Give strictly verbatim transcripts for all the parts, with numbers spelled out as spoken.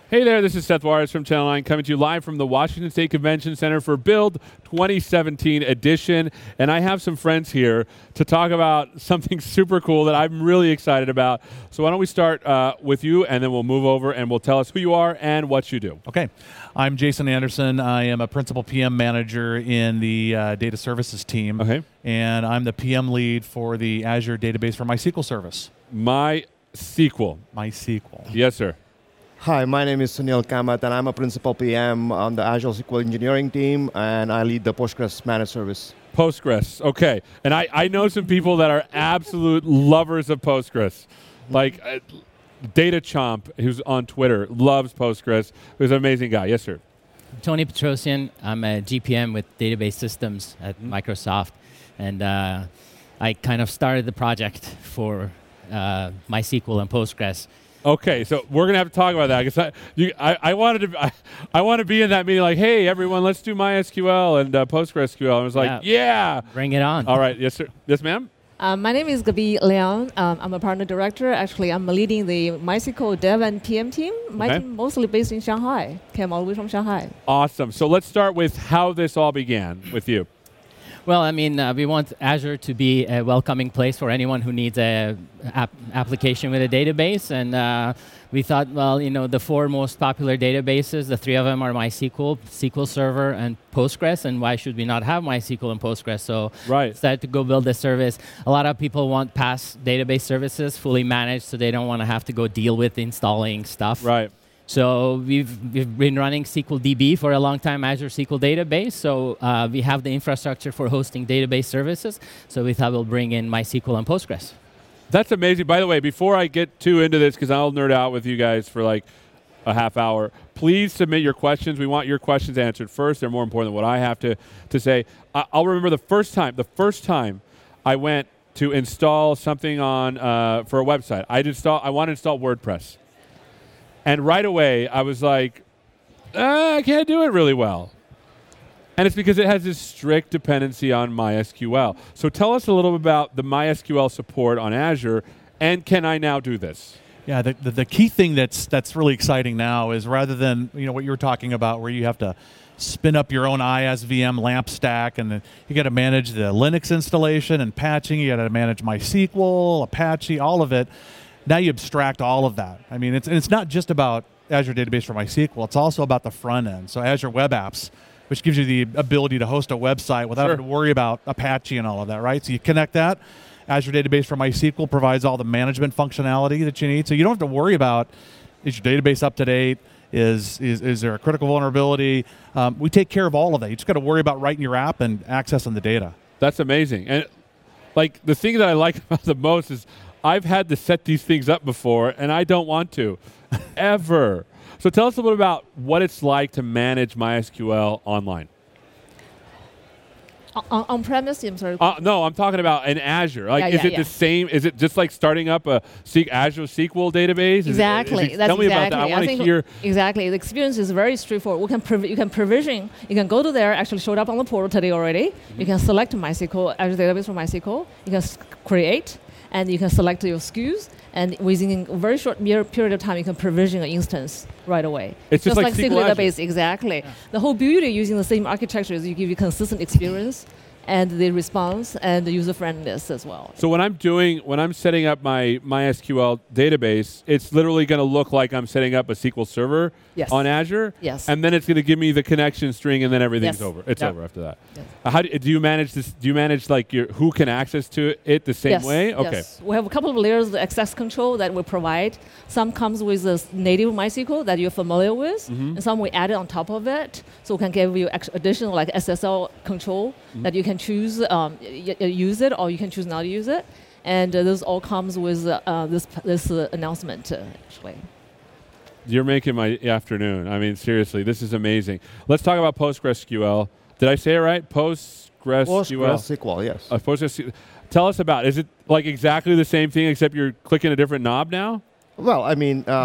Hey there, this is Seth Juarez from Channel nine coming to you live from the Washington State Convention Center for Build twenty seventeen edition. And I have some friends here to talk about something super cool that I'm really excited about. So why don't we start uh, with you, and then we'll move over and we'll tell us who you are and what you do. Okay. I'm Jason Anderson. I am a Principal P M Manager in the uh, Data Services team. Okay. And I'm the P M lead for the Azure database for MySQL service. MySQL. MySQL. Yes, sir. Hi, my name is Sunil Kamath, and I'm a Principal P M on the Azure S Q L Engineering team, and I lead the Postgres Managed Service. Postgres, okay. And I, I know some people that are absolute lovers of Postgres. Like uh, Data Chomp, who's on Twitter, loves Postgres. He's an amazing guy. Yes, sir. Tony Petrosian. I'm a G P M with Database Systems at mm-hmm. Microsoft. And uh, I kind of started the project for uh, MySQL and Postgres. Okay, so we're gonna have to talk about that because I, you, I, I wanted to, I, I want to be in that meeting like, hey, everyone, let's do MySQL and uh, PostgreSQL. And I was like, yeah. yeah, bring it on. All right, yes, sir, yes, ma'am. Um, my name is Gabi Liang. Um, I'm a partner director. Actually, I'm leading the MySQL Dev and P M team. My okay. team mostly based in Shanghai. Came all the way from Shanghai. Awesome. So let's start with how this all began with you. Well, I mean, uh, we want Azure to be a welcoming place for anyone who needs a app application with a database. And uh, we thought, well, you know, the four most popular databases, the three of them are MySQL, S Q L Server, and Postgres. And why should we not have MySQL and Postgres? So right. decided to go build this service. A lot of people want PaaS database services fully managed, so they don't want to have to go deal with installing stuff. Right. So we've, we've been running S Q L D B for a long time, Azure S Q L Database. So uh, we have the infrastructure for hosting database services. So we thought we'll bring in MySQL and Postgres. That's amazing. By the way, before I get too into this, because I'll nerd out with you guys for like a half hour, please submit your questions. We want your questions answered first. They're more important than what I have to, to say. I, I'll remember the first time, the first time I went to install something on uh, for a website. I install. I want to install WordPress. And right away, I was like, uh, I can't do it really well. And it's because it has this strict dependency on MySQL. So tell us a little bit about the MySQL support on Azure, and can I now do this? Yeah, the, the, the key thing that's that's really exciting now is rather than you know what you were talking about where you have to spin up your own I S V M LAMP stack, and then you got to manage the Linux installation and patching, you got to manage MySQL, Apache, all of it. Now you abstract all of that. I mean, it's, and it's not just about Azure Database for MySQL. It's also about the front end. So Azure Web Apps, which gives you the ability to host a website without sure. having to worry about Apache and all of that, right? So you connect that. Azure Database for MySQL provides all the management functionality that you need. So you don't have to worry about, is your database up to date? Is, is, is there a critical vulnerability? Um, we take care of all of that. You just got to worry about writing your app and accessing the data. That's amazing. And like the thing that I like about the most is I've had to set these things up before, and I don't want to, ever. So tell us a little bit about what it's like to manage MySQL online. On, on premise, I'm sorry. Uh, no, I'm talking about in Azure. Like, yeah, is yeah, it yeah. the same? Is it just like starting up a C- Azure S Q L database? Is exactly. It, is it, That's tell me exactly. about that. I want to think hear. Exactly. The experience is very straightforward. We can provi- you can provision. You can go to there. Actually, showed up on the portal today already. Mm-hmm. You can select MySQL Azure database for MySQL. You can s- create. And you can select your S K Us, and within a very short period of time, you can provision an instance right away. It's just, just like, like S Q L database, exactly. Yeah. The whole beauty using the same architecture is you give you consistent experience and the response and the user friendliness as well. So when I'm doing, when I'm setting up my MySQL database, it's literally going to look like I'm setting up a S Q L server yes. on Azure. Yes. And then it's going to give me the connection string, and then everything's yes. over. It's yep. over after that. Yes. Uh, how do, do you manage this? Do you manage like your who can access to it the same yes. way? Okay. Yes. We have a couple of layers of access control that we provide. Some comes with the native MySQL that you're familiar with, mm-hmm. and some we added on top of it. So we can give you additional like S S L control mm-hmm. that you can choose. Um, Y- y- use it, or you can choose not to use it, and uh, this all comes with uh, this p- this uh, announcement. Uh, actually, you're making my afternoon. I mean, seriously, this is amazing. Let's talk about PostgreSQL. Did I say it right? PostgreSQL. PostgreSQL, yes. Uh, PostgreSQL. Tell us about it. Is it like exactly the same thing except you're clicking a different knob now? Well, I mean, uh,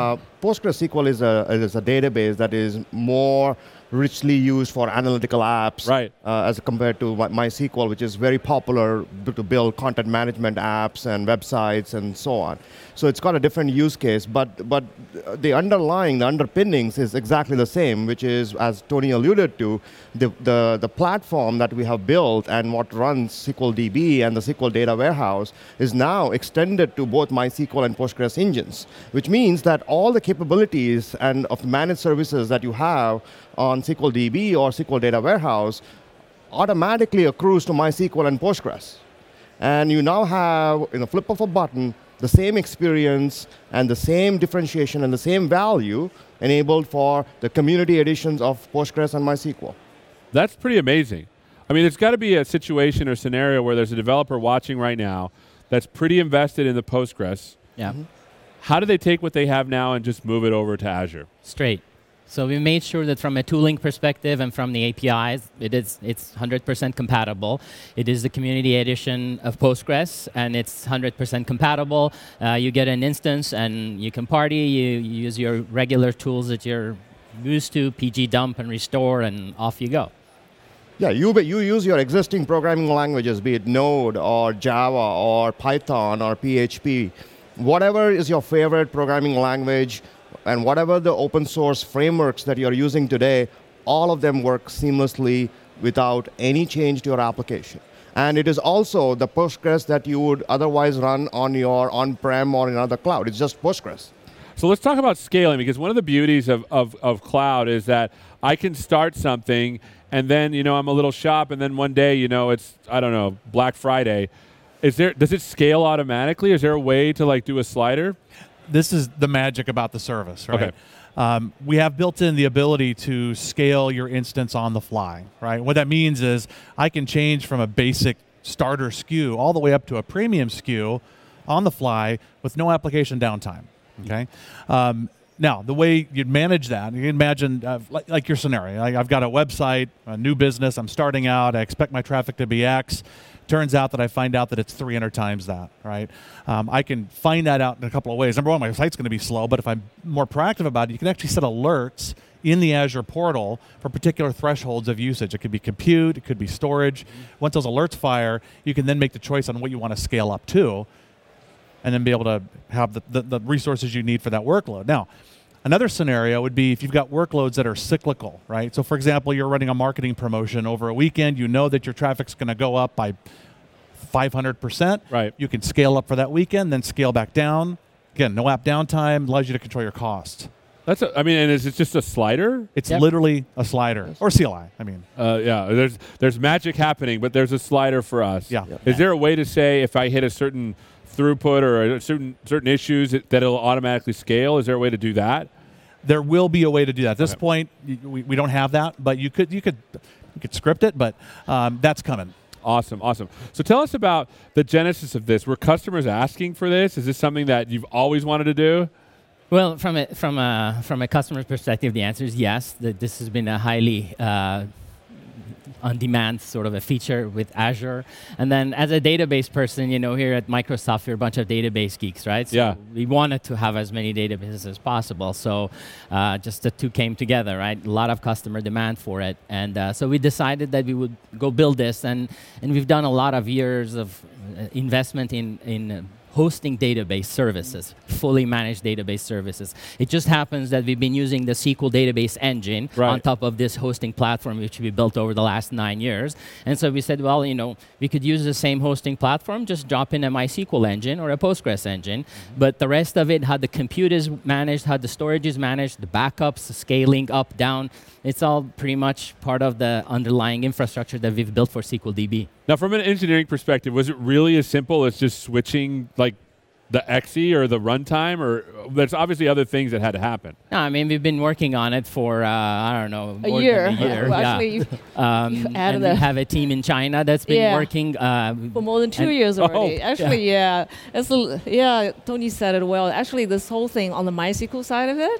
PostgreSQL is a is a database that is more richly used for analytical apps, right? Uh, as compared to MySQL, which is very popular to build content management apps and websites and so on. So it's got a different use case, but but the underlying, the underpinnings is exactly the same, which is, as Tony alluded to, the the, the platform that we have built and what runs S Q L D B and the S Q L Data Warehouse is now extended to both MySQL and Postgres engines, which means that all the capabilities and of managed services that you have on S Q L D B or S Q L Data Warehouse automatically accrues to MySQL and Postgres. And you now have, in a flip of a button, the same experience and the same differentiation and the same value enabled for the community editions of Postgres and MySQL. That's pretty amazing. I mean, there's got to be a situation or scenario where there's a developer watching right now that's pretty invested in the Postgres. Yeah. Mm-hmm. How do they take what they have now and just move it over to Azure? Straight. So we made sure that from a tooling perspective and from the A P Is, it is it's one hundred percent compatible. It is the community edition of Postgres, and it's one hundred percent compatible. Uh, you get an instance, and you can party. You, you use your regular tools that you're used to, P G dump and restore, and off you go. Yeah, you you use your existing programming languages, be it Node or Java or Python or P H P, whatever is your favorite programming language. And whatever the open source frameworks that you're using today, all of them work seamlessly without any change to your application. And it is also the Postgres that you would otherwise run on your on-prem or in another cloud. It's just Postgres. So let's talk about scaling, because one of the beauties of, of, of cloud is that I can start something and then, you know, I'm a little shop, and then one day, you know, it's, I don't know, Black Friday. Is there, does it scale automatically? Is there a way to like do a slider? This is the magic about the service, right? Okay. Um, we have built in the ability to scale your instance on the fly, right? What that means is I can change from a basic starter S K U all the way up to a premium S K U on the fly with no application downtime, okay? Um, now, the way you'd manage that, you can imagine, uh, like, like your scenario. Like I've got a website, a new business, I'm starting out, I expect my traffic to be X. Turns out that I find out that it's three hundred times that, right? Um, I can find that out in a couple of ways. Number one, my site's going to be slow, but if I'm more proactive about it, you can actually set alerts in the Azure portal for particular thresholds of usage. It could be compute, it could be storage. Once those alerts fire, you can then make the choice on what you want to scale up to, and then be able to have the, the, the resources you need for that workload. Now, another scenario would be if you've got workloads that are cyclical, right? So for example, you're running a marketing promotion over a weekend, you know that your traffic's going to go up by five hundred percent. Right. You can scale up for that weekend, then scale back down. Again, no app downtime, allows you to control your costs. That's a, I mean, and is it just a slider? It's Yep. literally a slider, or C L I, I mean. Uh, yeah, there's there's magic happening, but there's a slider for us. Yeah. Yep. Is there a way to say if I hit a certain throughput or a certain certain issues that it'll automatically scale? Is there a way to do that? There will be a way to do that. At this Okay. point, y- we, we don't have that, but you could you could you could script it, but um, that's coming. Awesome, awesome. So tell us about the genesis of this. Were customers asking for this? Is this something that you've always wanted to do? Well, from a from a from a customer perspective, the answer is yes. That this has been a highly uh, on-demand sort of a feature with Azure. And then, as a database person, you know, here at Microsoft, we're a bunch of database geeks, right? So Yeah. we wanted to have as many databases as possible. So uh, just the two came together, right? A lot of customer demand for it, and uh, so we decided that we would go build this. And and we've done a lot of years of uh, investment in in. Uh, hosting database services, fully managed database services. It just happens that we've been using the S Q L database engine Right. on top of this hosting platform, which we built over the last nine years. And so we said, well, you know, we could use the same hosting platform, just drop in a MySQL engine or a Postgres engine. Mm-hmm. But the rest of it, how the compute is managed, how the storage is managed, the backups, the scaling up, down, it's all pretty much part of the underlying infrastructure that we've built for S Q L D B. Now, from an engineering perspective, was it really as simple as just switching like the X E or the runtime, or there's obviously other things that had to happen? No, I mean, we've been working on it for, uh, I don't know, A more year. than a year. Well, yeah. actually, Um, you've and added we a- have a team in China that's been Yeah. working. Uh, for more than two and- years already. Oh, Actually, yeah. It's a, yeah, Tony said it well. Actually, this whole thing on the MySQL side of it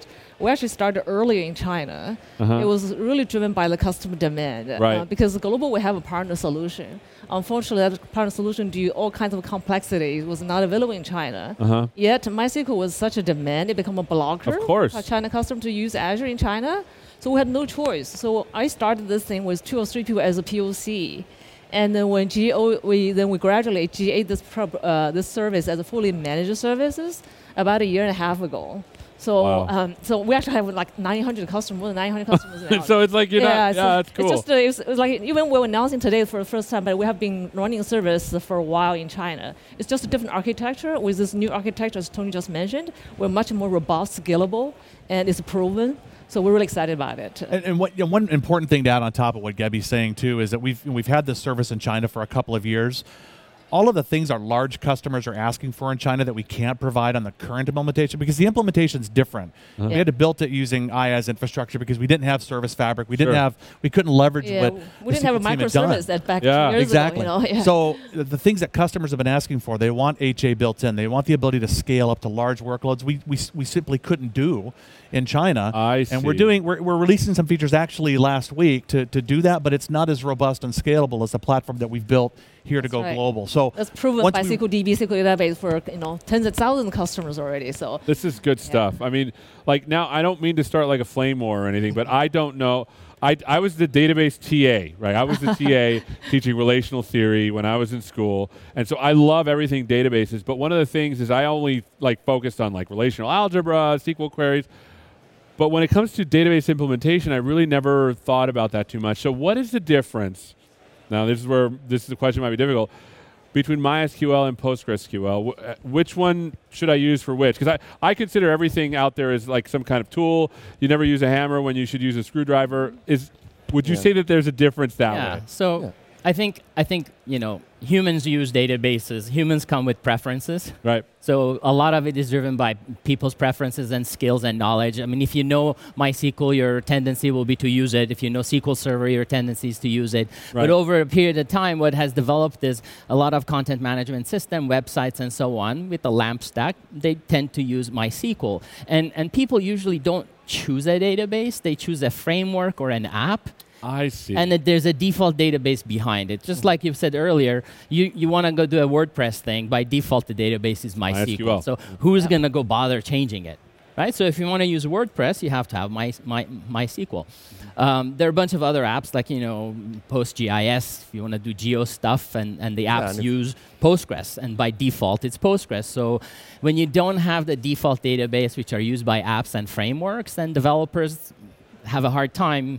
we actually started earlier in China. Uh-huh. It was really driven by the customer demand. Right. Uh, because global, we have a partner solution. Unfortunately, that partner solution, due to all kinds of complexity, was not available in China. Uh-huh. Yet, MySQL was such a demand, it became a blocker Of course. for China customers to use Azure in China. So we had no choice. So I started this thing with two or three people as a P O C. And then when G O, we then we gradually G A this prob- uh, this service as a fully managed services about a year and a half ago. So Wow. um, so we actually have like nine hundred customers, more than nine hundred customers now. So it's like you're yeah, not. so Yeah, that's cool. It's just uh, it's, it's like even we're announcing today for the first time, but we have been running a service for a while in China. It's just a different architecture. With this new architecture, as Tony just mentioned, we're much more robust, scalable, and it's proven. So we're really excited about it. And, and what, you know, one important thing to add on top of what Gabby's saying too is that we've we've had this service in China for a couple of years. All of the things our large customers are asking for in China that we can't provide on the current implementation, because the implementation is different. Uh-huh. We had to build it using IaaS infrastructure because we didn't have Service Fabric. We didn't Sure. have, we couldn't leverage Yeah, what we the didn't have a SQL team had done. microservice that back Yeah. two years Exactly. ago. You know? Yeah. So the, the things that customers have been asking for, they want H A built in. They want the ability to scale up to large workloads. We we, we simply couldn't do in China. I And we're see. doing we're, we're releasing some features actually last week to, to do that, but it's not as robust and scalable as the platform that we've built here to That's go right. global. So That's proven once by we- S Q L D B, S Q L database for you know tens of thousands of customers already. So This is good stuff. I mean, like now, I don't mean to start like a flame war or anything, but I don't know. I, I was the database T A, right? I was the T A teaching relational theory when I was in school, and so I love everything databases. But one of the things is I only like focused on like relational algebra, S Q L queries. But when it comes to database implementation, I really never thought about that too much. So what is the difference? Now, this is where this is the question might be difficult. Between MySQL and PostgreSQL, wh- uh, which one should I use for which? Because I, I consider everything out there as like some kind of tool. You never use a hammer when you should use a screwdriver. Is would you Yeah. say that there's a difference that Yeah. way? So Yeah. I think I think you know humans use databases. Humans come with preferences. Right. So a lot of it is driven by people's preferences and skills and knowledge. I mean, if you know MySQL, your tendency will be to use it. If you know S Q L Server, your tendency is to use it. Right. But over a period of time, what has developed is a lot of content management system, websites, and so on. With the LAMP stack, they tend to use MySQL. And, and people usually don't choose a database. They choose a framework or an app. I see. And that there's a default database behind it. Just like you said earlier, you, you want to go do a WordPress thing, by default the database is MySQL. MySQL. So who's Yeah. going to go bother changing it? Right? So if you want to use WordPress, you have to have My, My, MySQL. Um, there are a bunch of other apps like, you know, PostGIS, if you want to do geo stuff, and, and the Yeah, apps and if- use Postgres, and by default it's Postgres. So when you don't have the default database, which are used by apps and frameworks, then developers have a hard time.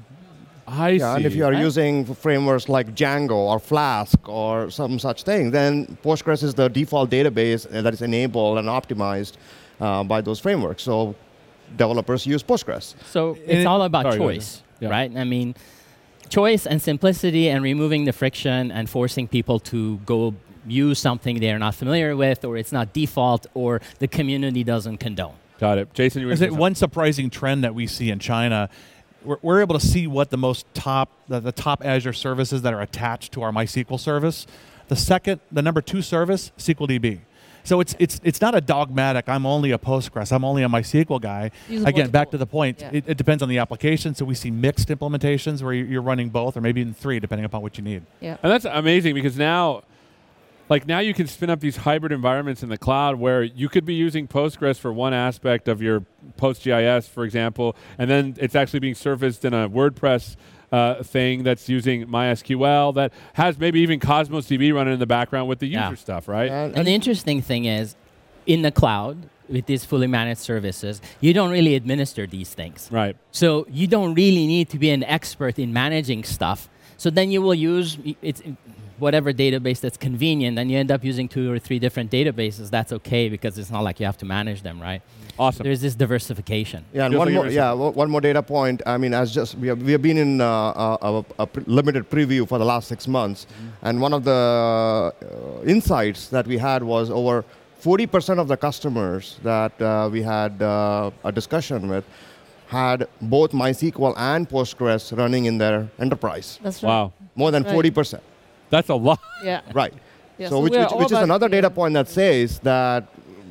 I Yeah, see. and if you are Right. using frameworks like Django or Flask or some such thing, then Postgres is the default database uh, that is enabled and optimized uh, by those frameworks. So developers use Postgres. So it's it- all about Sorry, go ahead. choice, Yeah. right? I mean, choice and simplicity and removing the friction and forcing people to go use something they're not familiar with, or it's not default, or the community doesn't condone. Got it. Jason, you were Is gonna it say one surprising trend that we see in China? We're, we're able to see what the most top, the, the top Azure services that are attached to our MySQL service. The second, the number two service, S Q L D B. So it's it's it's not a dogmatic. I'm only a Postgres. I'm only a MySQL guy. Use Again, back to multiple. the point. Yeah. It, it depends on the application. So we see mixed implementations where you- you're running both, or maybe even three, depending upon what you need. Yeah. And that's amazing because now, like now you can spin up these hybrid environments in the cloud where you could be using Postgres for one aspect of your PostGIS, for example, and then it's actually being surfaced in a WordPress uh, thing that's using MySQL that has maybe even Cosmos D B running in the background with the user Yeah. stuff, right? And, And the interesting thing is, in the cloud, with these fully managed services, you don't really administer these things. Right. So you don't really need to be an expert in managing stuff. So then you will use it's whatever database that's convenient, and you end up using two or three different databases. That's okay because it's not like you have to manage them, right? Awesome. There's this diversification. Yeah, and Feels one like more, you're yeah, o- one more data point. I mean, as just we have, we have been in uh, a, a, a pre- limited preview for the last six months, and one of the uh, insights that we had was over forty percent of the customers that uh, we had uh, a discussion with had both MySQL and Postgres running in their enterprise. That's right. Wow. More than Right. forty percent. That's a lot. Yeah. Right. Yeah, so, so which, we are which, all which is about- another data yeah. point that says that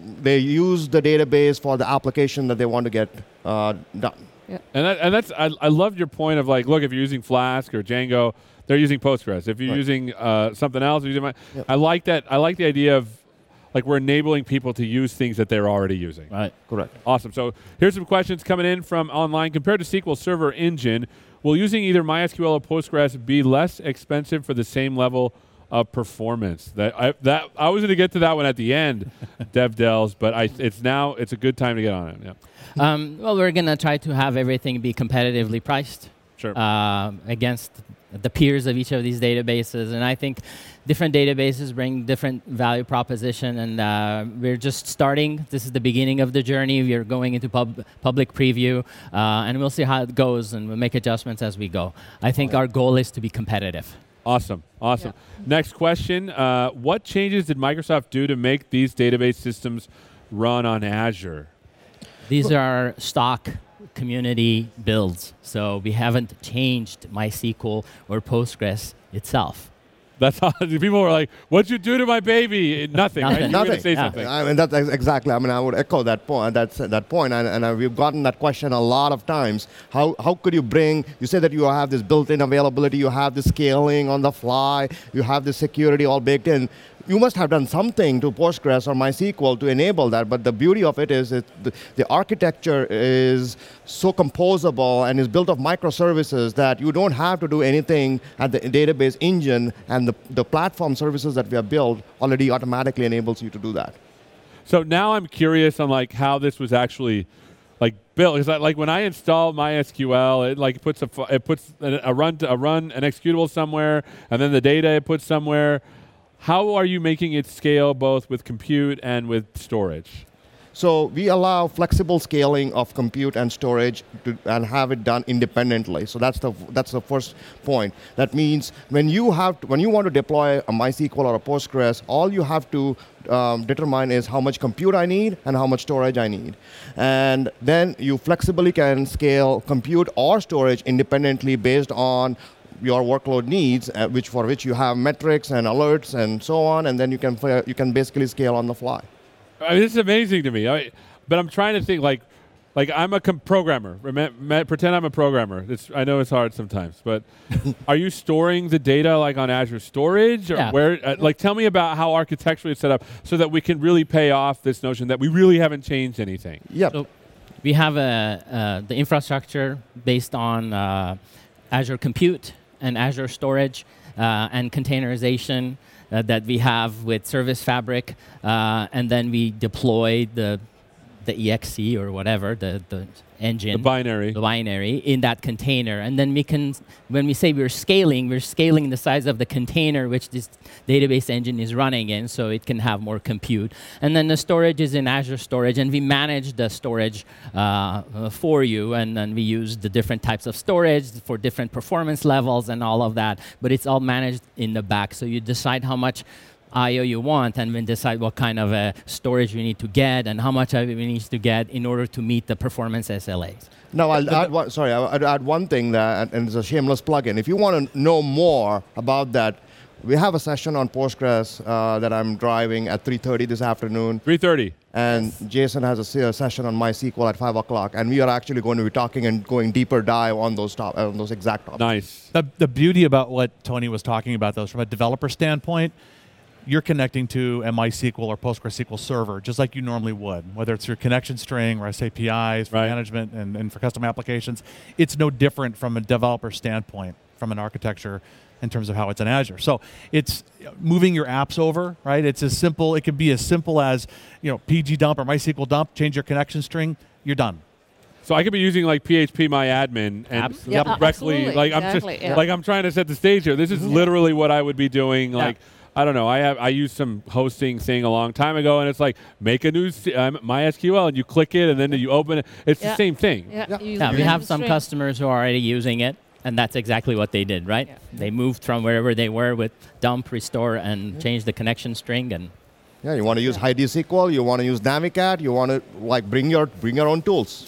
they use the database for the application that they want to get uh, done. And that, and that's I, I love your point of like, look, if you're using Flask or Django, they're using Postgres. If you're Right. using uh, something else, you're using my, Yep. I like that. I like the idea of like we're enabling people to use things that they're already using. Right. Correct. Awesome. So here's some questions coming in from online. Compared to S Q L Server Engine, will using either MySQL or Postgres be less expensive for the same level of performance? That I, that I was going to get to that one at the end, DevDels, but I, it's now it's a good time to get on it. Yeah. Um, well, we're going to try to have everything be competitively priced Sure. uh, against the peers of each of these databases. And I think different databases bring different value proposition. And uh, we're just starting. This is the beginning of the journey. We are going into pub- public preview. Uh, and we'll see how it goes. And we'll make adjustments as we go. I think our goal is to be competitive. Awesome. Awesome. Next question. Uh, what changes did Microsoft do to make these database systems run on Azure? These are stock community builds. So we haven't changed MySQL or Postgres itself. That's how people were like, "What'd you do to my baby?" Nothing. Right? Nothing. You were gonna Nothing. say Yeah. something. I mean, that's ex- exactly. I mean, I would echo that point. That's that point, and, and uh, we've gotten that question a lot of times. How how could you bring? You say that you have this built-in availability, you have the scaling on the fly, you have the security all baked in. You must have done something to Postgres or MySQL to enable that. But the beauty of it is it, the, the architecture is so composable and is built of microservices that you don't have to do anything at the database engine, and the, the platform services that we have built already automatically enables you to do that. So now I'm curious on like how this was actually like built. Because like when I install MySQL, it like puts a fu- it puts a, a run to, a run an executable somewhere, and then the data it puts somewhere. How are you making it scale both with compute and with storage? So we allow flexible scaling of compute and storage to, and have it done independently. So that's the that's the first point. That means when you have to, when you want to deploy a MySQL or a Postgres, all you have to um, determine is how much compute I need and how much storage I need, and then you flexibly can scale compute or storage independently based on your workload needs, uh, which for which you have metrics and alerts and so on, and then you can f- you can basically scale on the fly. I mean, this is amazing to me. I, but I'm trying to think like, like I'm a com- programmer. Rem- me- pretend I'm a programmer. It's, I know it's hard sometimes, but are you storing the data like on Azure Storage, or Yeah. where? Uh, like, tell me about how architecturally it's set up so that we can really pay off this notion that we really haven't changed anything. Yeah. So we have a, uh, the infrastructure based on uh, Azure Compute and Azure Storage uh, and containerization uh, that we have with Service Fabric, uh, and then we deploy the the E X E or whatever, the, the engine, The binary. the binary in that container. And then we can, when we say we're scaling, we're scaling the size of the container which this database engine is running in, so it can have more compute. And then the storage is in Azure Storage, and we manage the storage uh, uh, for you, and then we use the different types of storage for different performance levels and all of that, but it's all managed in the back. So you decide how much I O you want, and then decide what kind of uh, storage we need to get and how much of it we need to get in order to meet the performance S L As. Now, I'll add one, sorry, I'll add one thing that, and it's a shameless plug-in. If you want to know more about that, we have a session on Postgres uh, that I'm driving at three thirty this afternoon. three thirty. And Jason has a, se- a session on MySQL at five o'clock. And we are actually going to be talking and going deeper dive on those, top, on those exact topics. Nice. The, the beauty about what Tony was talking about, though, is from a developer standpoint, you're connecting to a MySQL or PostgreSQL server just like you normally would, whether it's your connection string, REST A P Is for Right. management and, and for custom applications. It's no different from a developer standpoint, from an architecture in terms of how it's in Azure. So it's moving your apps over, right? It's as simple, it can be as simple as, you know, P G dump or MySQL dump, change your connection string, you're done. So I could be using like P H P my admin and Abs- Yep. directly Absolutely, like exactly, I'm just yeah. like I'm trying to set the stage here. This is literally what I would be doing. Like I don't know. I have I used some hosting thing a long time ago, and it's like make a new C- um, MySQL, and you click it, and then you open it. It's Yeah. the same thing. Yeah, Yeah. you use Yeah, the we have connection some string. customers who are already using it, and that's exactly what they did, right? Yeah. They moved from wherever they were with dump, restore, and change the connection string, and Yeah, you want to use HiDSQL, you want to use Navicat, you want to like bring your bring your own tools.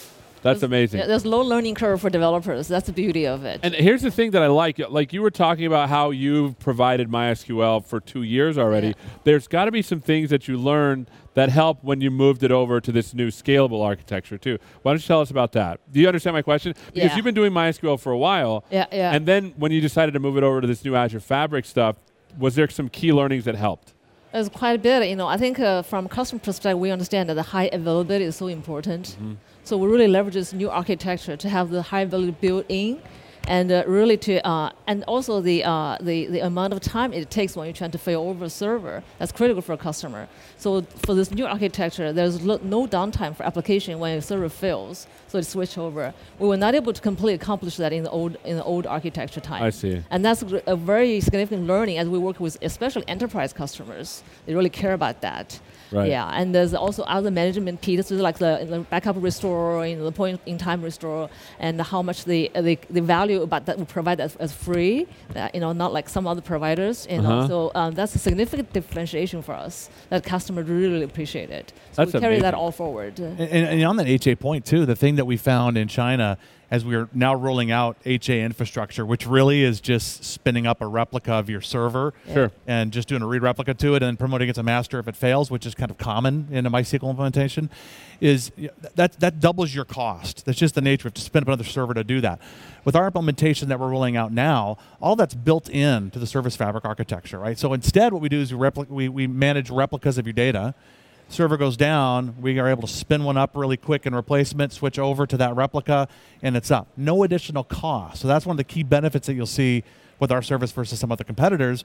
That's amazing. Yeah, there's low learning curve for developers. That's the beauty of it. And here's the thing that I like. Like you were talking about how you've provided MySQL for two years already. Yeah. There's got to be some things that you learned that help when you moved it over to this new scalable architecture too. Why don't you tell us about that? Do you understand my question? Because Yeah. you've been doing MySQL for a while. Yeah, yeah. And then when you decided to move it over to this new Azure Fabric stuff, was there some key learnings that helped? There's quite a bit. You know, I think uh, from customer perspective, we understand that the high availability is so important. Mm-hmm. So we really leverage this new architecture to have the high availability built in, and uh, really to uh, and also the, uh, the the amount of time it takes when you're trying to fail over a server. That's critical for a customer. So for this new architecture, there's lo- no downtime for application when a server fails. So it switch over. We were not able to completely accomplish that in the old in the old architecture time. I see. And that's gr- a very significant learning as we work with especially enterprise customers. They really care about that. Right. Yeah, and there's also other management pieces like the, the backup restore, you know, the point in time restore, and how much the uh, the, the value about that we provide as, as free, uh, you know, not like some other providers. You know, Uh-huh. so um, that's a significant differentiation for us that customers really appreciate it. So That's we carry that amazing. all forward. And, and on that H A point too, the thing that we found in China as we are now rolling out H A infrastructure, which really is just spinning up a replica of your server Sure. and just doing a read replica to it and promoting it to master if it fails, which is kind of common in a MySQL implementation, is y- that that doubles your cost. That's just the nature of to spin up another server to do that. With our implementation that we're rolling out now, all that's built in to the Service Fabric architecture, right? So instead, what we do is we, repli- we, we manage replicas of your data. Server goes down, we are able to spin one up really quick in replacement, switch over to that replica, and it's up. No additional cost. So that's one of the key benefits that you'll see with our service versus some other competitors.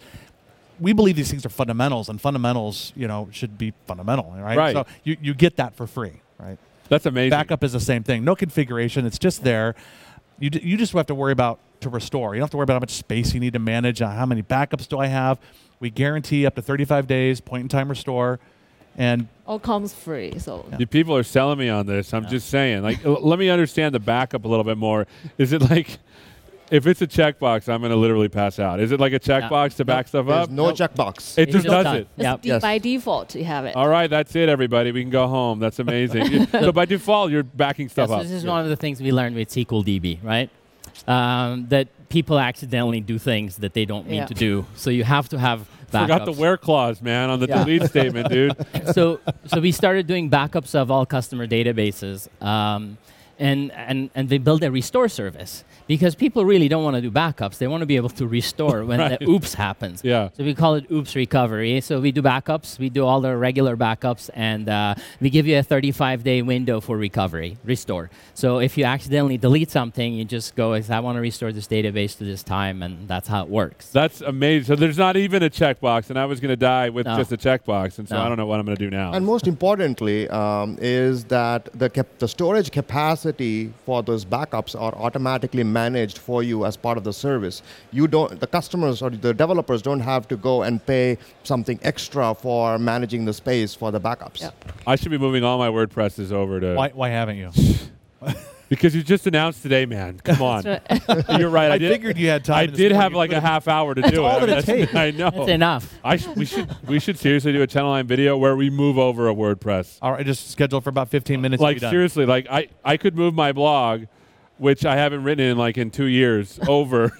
We believe these things are fundamentals, and fundamentals, you know, should be fundamental, right? Right. So you, you get that for free, right? That's amazing. Backup is the same thing. No configuration. It's just there. You, d- you just have to worry about to restore. You don't have to worry about how much space you need to manage, uh, how many backups do I have. We guarantee up to thirty-five days, point-in-time restore. And All comes free. So You people are selling me on this. I'm just saying. Like, l- let me understand the backup a little bit more. Is it like, if it's a checkbox, I'm going to literally pass out? Is it like a checkbox to back stuff There's up? no Nope. checkbox. It It's just just does done. it. it's Yep. de- Yes. by default you have it. All right, that's it, everybody. We can go home. That's amazing. So by default, you're backing Yeah, stuff so up. this is one of the things we learned with S Q L D B, right? Um, that people accidentally do things that they don't mean Yeah. to do. So you have to have backups. Forgot the where clause, man, on the Yeah. delete statement, dude. so so we started doing backups of all customer databases, um, and and and they build a restore service because people really don't want to do backups. They want to be able to restore when Right. the oops happens. Yeah. So we call it oops recovery. So we do backups. We do all the regular backups, and uh, we give you a thirty-five day window for recovery, restore. So if you accidentally delete something, you just go, I want to restore this database to this time, and that's how it works. That's amazing. So there's not even a checkbox, and I was going to die with No. just a checkbox, and so No. I don't know what I'm going to do now. And most importantly, um, is that the cap- the storage capacity for those backups are automatically managed for you as part of the service. You don't, the customers or the developers don't have to go and pay something extra for managing the space for the backups. Yeah. I should be moving all my WordPresses over to why, why haven't you? because you just announced today, man. Come on, That's right. you're right. I, I did, figured you had time. I this did morning. have You like a could've- half hour to do all it. that it takes. I know. That's enough. I sh- we should we should seriously do a channel line video where we move over a WordPress. All right, just scheduled for about fifteen minutes. Like to be done. seriously, like I, I could move my blog, which I haven't written in like in two years, over,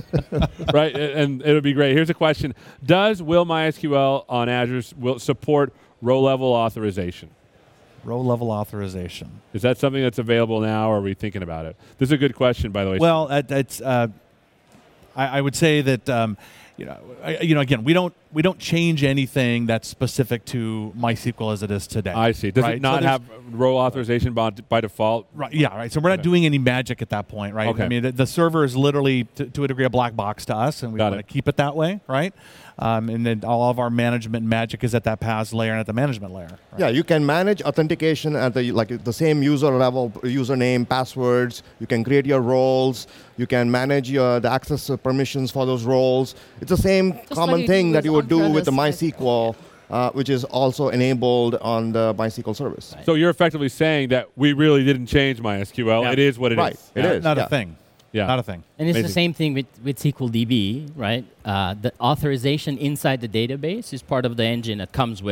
right? And it'll be great. Here's a question: does Will MySQL on Azure s- will support row level authorization? Row level authorization. Is that something that's available now, or are we thinking about it? This is a good question, by the way. Well, that, that's. Uh, I, I would say that um, you know, I, you know, again, we don't we don't change anything that's specific to MySQL as it is today. I see. Does right? it not So there's- have row authorization by, by default? Right. Yeah. Right. So we're not Okay. doing any magic at that point, right? Okay. I mean, the, the server is literally, to, to a degree, a black box to us, and we Got want to it. keep it that way, right? Um, and then all of our management magic is at that PaaS layer and at the management layer. Right? Yeah, you can manage authentication at the like the same user level, username, passwords. You can create your roles. You can manage your the access permissions for those roles. It's the same like common you thing do that with you would do with the on-premise MySQL, uh, which is also enabled on the MySQL service. Right. So you're effectively saying that we really didn't change MySQL. Yeah. It is what it is. Right. It Yeah. is. Not yeah. a thing. Yeah. Not a thing. And it's Amazing. the same thing with, with S Q L D B, right? Uh, the authorization inside the database is part of the engine that comes with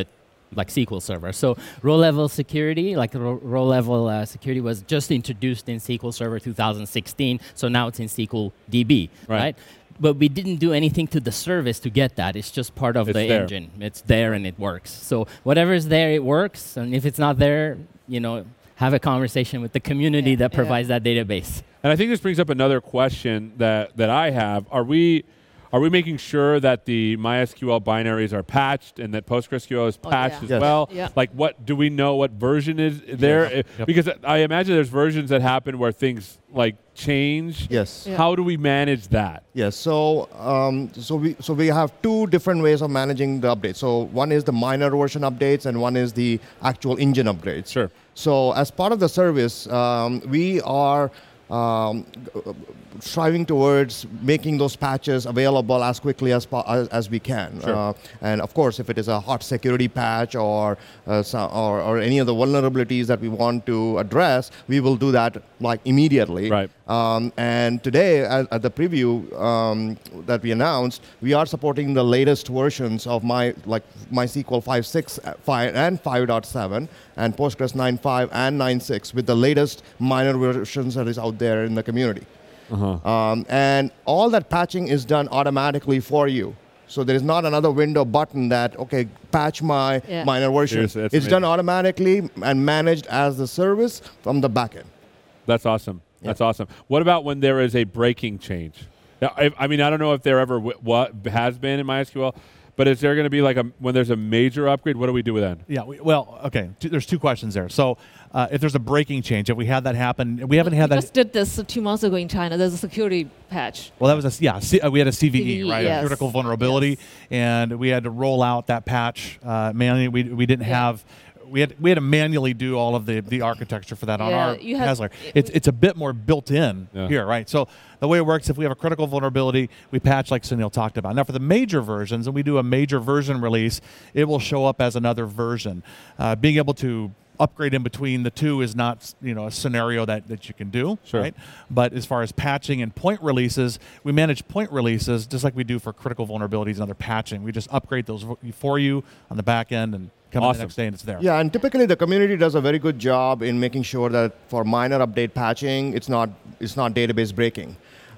like S Q L Server. So row-level security, like ro- row-level uh, security, was just introduced in S Q L Server two thousand sixteen. So now it's in S Q L D B, Right. right? But we didn't do anything to the service to get that. It's just part of It's the there. engine. It's there and it works. So whatever's there, it works. And if it's not there, you know, have a conversation with the community Yeah, that yeah. provides that database. And I think this brings up another question that, that I have. Are we are we making sure that the MySQL binaries are patched and that PostgreSQL is Oh, patched yeah. as Yes. well? Yeah. Like, what do we know? What version is there? Uh, Yep. Because I imagine there's versions that happen where things like change. Yes. Yeah. How do we manage that? Yes. So, um, so we so we have two different ways of managing the updates. So one is the minor version updates, and one is the actual engine upgrades. Sure. So as part of the service, um, we are um, striving towards making those patches available as quickly as po- as, as we can. Sure. Uh, and of course, if it is a hot security patch or, uh, so, or or any of the vulnerabilities that we want to address, we will do that like immediately. Right. Um, and today, at, at the preview um, that we announced, we are supporting the latest versions of my like MySQL five point six, five, and five point seven, and Postgres nine point five and nine point six with the latest minor versions that is out there in the community. Uh-huh. Um, and all that patching is done automatically for you. So there is not another window button that, okay, patch my Yeah. minor version. Seriously, It's that's done amazing. automatically and managed as the service from the backend. That's awesome. That's awesome. What about when there is a breaking change? Now, I, I mean, I don't know if there ever w- what has been in MySQL, but is there going to be like a when there's a major upgrade? What do we do with that? Yeah, we, well, okay. T- there's two questions there. So, uh, if there's a breaking change, if we had that happen, we haven't had we that. just did this two months ago in China. There's a security patch. Well, that was a s- yeah. C, uh, we had a C V E, C V E, right? yes. A critical vulnerability, Yes. and we had to roll out that patch uh, manually. We we didn't Yeah. have. We had we had to manually do all of the, the architecture for that on Yeah, our you had- Hasler. It's it's a bit more built in Yeah. here, right? So the way it works, if we have a critical vulnerability, we patch like Sunil talked about. Now for the major versions, and we do a major version release, it will show up as another version. Uh, being able to upgrade in between the two is not, you know, a scenario that, that you can do, Sure. right? But as far as patching and point releases, we manage point releases just like we do for critical vulnerabilities and other patching. We just upgrade those for you on the back end and come in Awesome. the next day and it's there. Yeah, and typically the community does a very good job in making sure that for minor update patching, it's not it's not database breaking.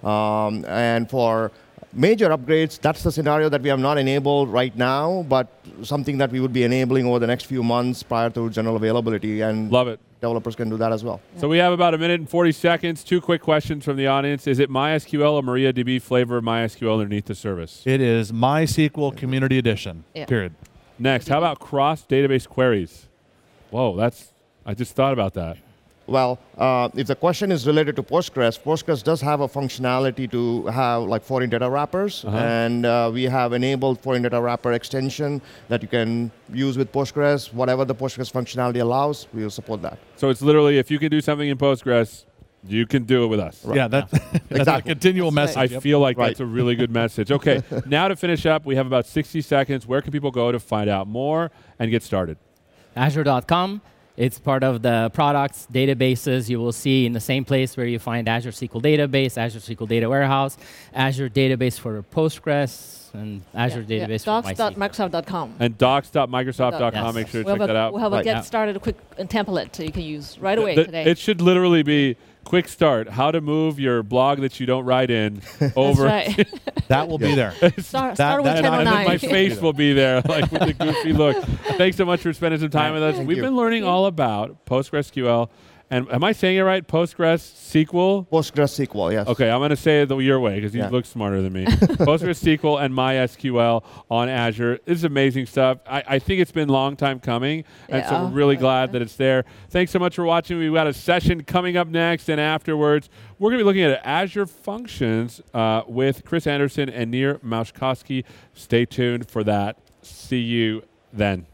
Um, and for major upgrades, that's the scenario that we have not enabled right now, but something that we would be enabling over the next few months prior to general availability, and Love it. developers can do that as well. So we have about a minute and forty seconds. Two quick questions from the audience. Is it MySQL or MariaDB flavor of MySQL underneath the service? It is MySQL Community Edition, Yeah. period. Next, how about cross-database queries? Whoa, that's, I just thought about that. Well, uh, if the question is related to Postgres, Postgres does have a functionality to have like foreign data wrappers, Uh-huh. and uh, we have enabled foreign data wrapper extension that you can use with Postgres. Whatever the Postgres functionality allows, we will support that. So it's literally, if you can do something in Postgres, you can do it with us. Yeah, that, that's a Exactly. continual That's I message. Yep. feel like Right. that's a really good message. Okay, now to finish up, we have about sixty seconds. Where can people go to find out more and get started? Azure dot com. It's part of the products, databases. You will see in the same place where you find Azure S Q L Database, Azure S Q L Data Warehouse, Azure Database for Postgres, and Azure Yeah, Database yeah. for docs dot MySQL. microsoft dot com. And docs dot microsoft dot com. Yes. Make sure to We'll check have that a, out. we'll have a Right. get Yeah. started a quick uh, template that you can use right away The- today. It should literally be quick start. How to move your blog that you don't write in over. That's right. That will be there. start, That- start with that- channel And then nine. my face will be there, like with the goofy look. Thanks so much for spending some time with us. Thank We've you. been learning all about PostgreSQL. And am I saying it right? Postgres S Q L? Postgres S Q L, yes. Okay, I'm going to say it the, your way because you Yeah. look smarter than me. Postgres S Q L and MySQL on Azure. This is amazing stuff. I, I think it's been a long time coming, and so Yeah. we're really Yeah. glad that it's there. Thanks so much for watching. We've got a session coming up next, and afterwards, we're going to be looking at Azure Functions uh, with Chris Anderson and Nir Maushkovsky. Stay tuned for that. See you then.